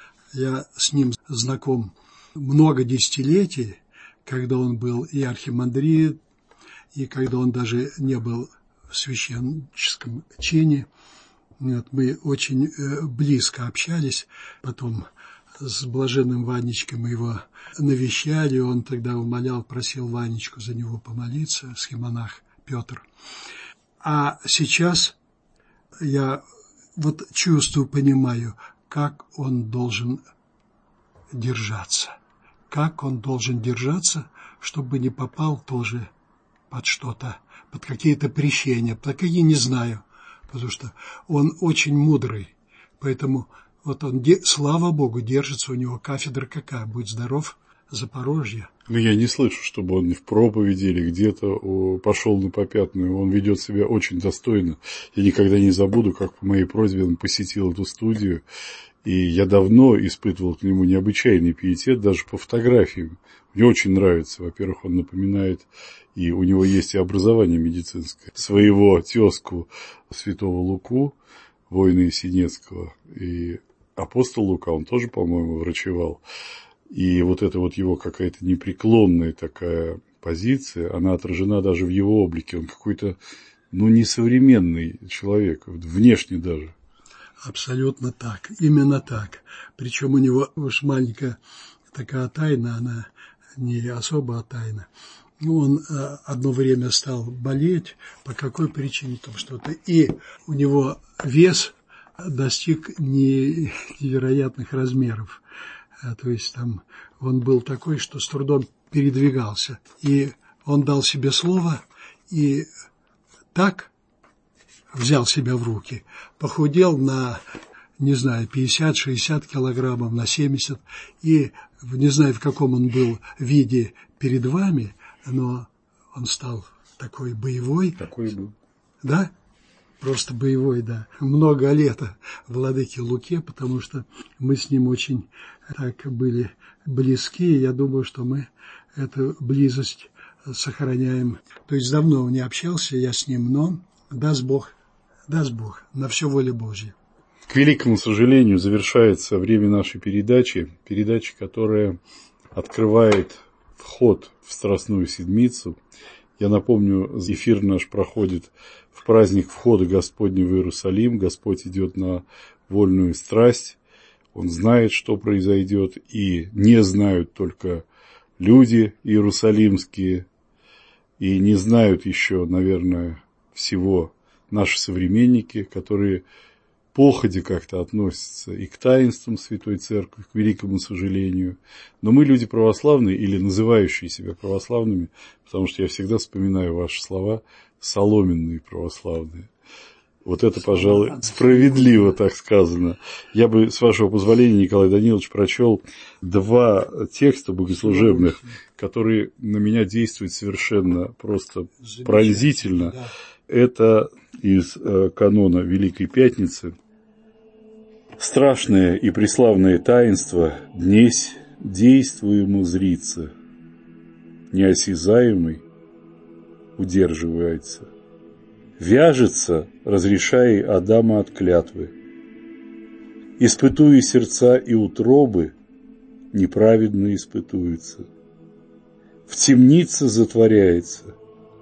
Я с ним знаком много десятилетий, когда он был и архимандрит, и когда он даже не был в священническом чине. Вот, мы очень близко общались. Потом с блаженным Ванечкой мы его навещали. Он тогда умолял, просил Ванечку за него помолиться, схимонах Петр. А сейчас я вот чувствую, понимаю, как он должен держаться. Как он должен держаться, чтобы не попал тоже под что-то, под какие-то прещения, под какие не знаю, потому что он очень мудрый, поэтому вот он, слава Богу, держится, у него кафедра какая, будь здоров, Запорожье. Но я не слышу, чтобы он в проповеди или где-то пошел на попятную, он ведет себя очень достойно. Я никогда не забуду, как по моей просьбе он посетил эту студию. И я давно испытывал к нему необычайный пиетет, даже по фотографиям. Мне очень нравится. Во-первых, он напоминает, и у него есть и образование медицинское, своего тезку святого Луку, воина Есенецкого. И апостол Лука, он тоже, по-моему, врачевал. И вот эта вот его какая-то непреклонная такая позиция, она отражена даже в его облике. Он какой-то, несовременный человек, внешне даже. Абсолютно так, именно так. Причем у него уж маленькая такая тайна, она не особо тайна. Он одно время стал болеть, по какой причине там что-то. И у него вес достиг невероятных размеров. То есть там он был такой, что с трудом передвигался. И он дал себе слово, и так взял себя в руки, похудел на, 50-60 килограммов, на 70, и не знаю, в каком он был виде перед вами, но он стал такой боевой. Такой был. Да? Просто боевой, да. Много лет владыке Луке, потому что мы с ним очень так были близки, и я думаю, что мы эту близость сохраняем. То есть давно не общался я с ним, но даст Бог, на все воля Божья. К великому сожалению, завершается время нашей передачи, которая открывает вход в Страстную Седмицу. Я напомню, эфир наш проходит в праздник входа Господня в Иерусалим. Господь идет на вольную страсть. Он знает, что произойдет, и не знают только люди иерусалимские, и не знают еще, наверное, всего наши современники, которые походе как-то относятся и к таинствам Святой Церкви, к великому сожалению. Но мы люди православные или называющие себя православными, потому что я всегда вспоминаю ваши слова, соломенные православные. Вот это, пожалуй, справедливо так сказано. Я бы, с вашего позволения, Николай Данилович, прочел 2 текста богослужебных, которые на меня действуют совершенно просто пронзительно. Да. Это из канона Великой Пятницы. «Страшное и преславное таинство днесь действуемо зрится, неосязаемый удерживается, Вяжется, разрешай Адама от клятвы. Испытуя сердца и утробы, неправедно испытуется. В темнице затворяется,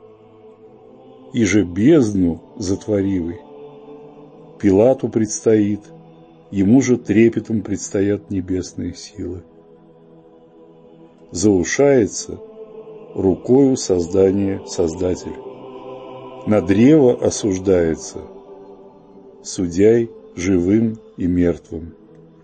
и же бездну затворивый. Пилату предстоит, ему же трепетом предстоят небесные силы. Заушается рукою создания Создатель. На древо осуждается, судяй живым и мертвым.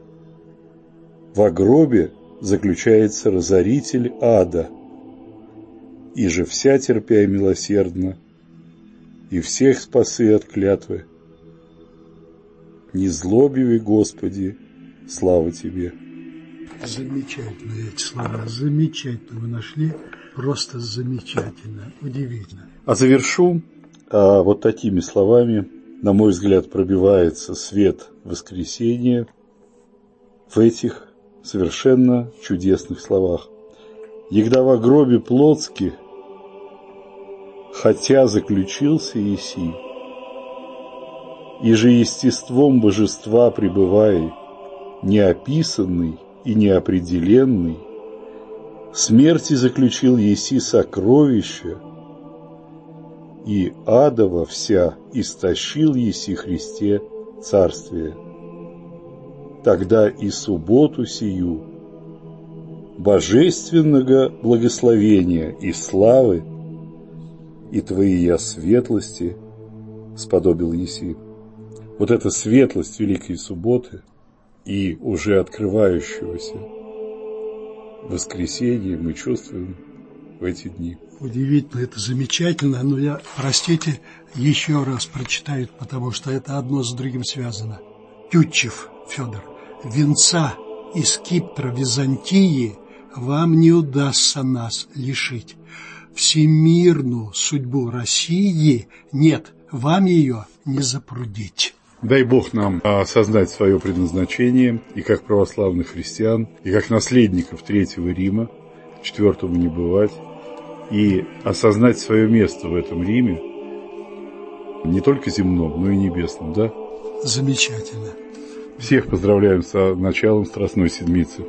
Во гробе заключается разоритель ада, и же вся терпяй милосердно, и всех спасы от клятвы. Не злобивай, Господи, слава Тебе. Замечательно эти слова, замечательно вы нашли, просто замечательно, удивительно. А завершу вот такими словами. На мой взгляд, пробивается свет воскресения в этих совершенно чудесных словах. «Егда во гробе плотски, хотя заключился еси, и же естеством божества пребывай, неописанный и неопределенный, смерти заключил еси сокровища, и адова вся истощил еси Христе царствие. Тогда и субботу сию, божественного благословения и славы, и Твоей светлости сподобил еси». Вот эта светлость Великой Субботы и уже открывающегося воскресенья мы чувствуем в эти дни. Удивительно, это замечательно, но я, простите, еще раз прочитаю, потому что это одно с другим связано. Тютчев Федор. «Венца и скипетра Византии вам не удастся нас лишить. Всемирную судьбу России нет, вам ее не запрудить». Дай Бог нам осознать свое предназначение и как православных христиан, и как наследников Третьего Рима, Четвертому не бывать, и осознать свое место в этом Риме, не только земном, но и небесном, да? Замечательно. Всех поздравляем с началом Страстной Седмицы.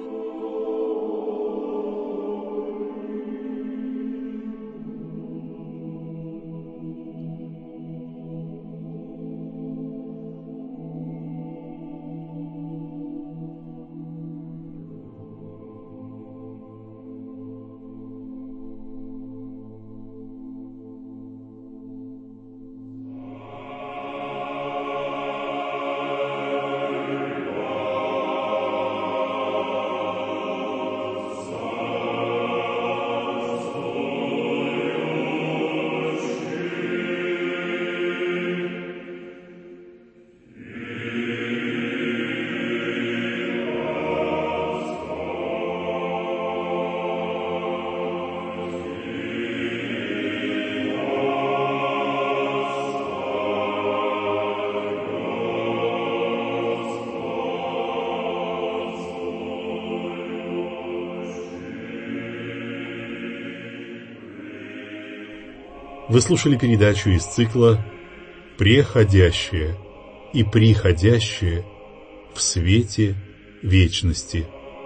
Вы слушали передачу из цикла «Преходящее и приходящее в свете вечности».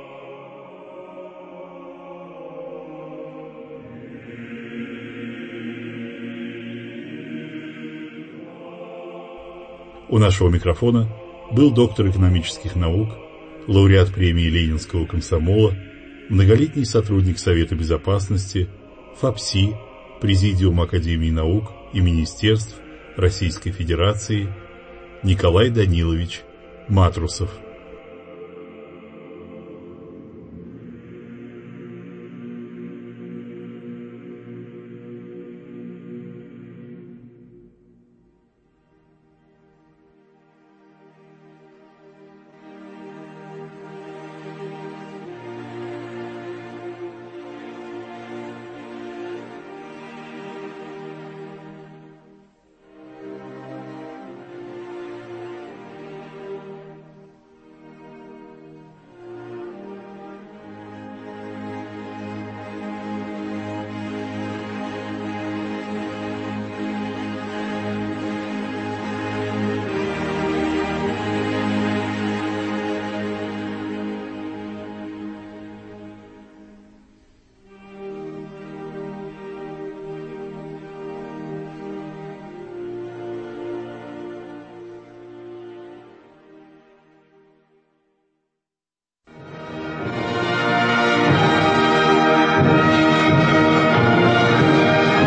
У нашего микрофона был доктор экономических наук, лауреат премии Ленинского комсомола, многолетний сотрудник Совета Безопасности, ФАПСИ, Президиума Академии наук и Министерств Российской Федерации Николай Данилович Матрусов.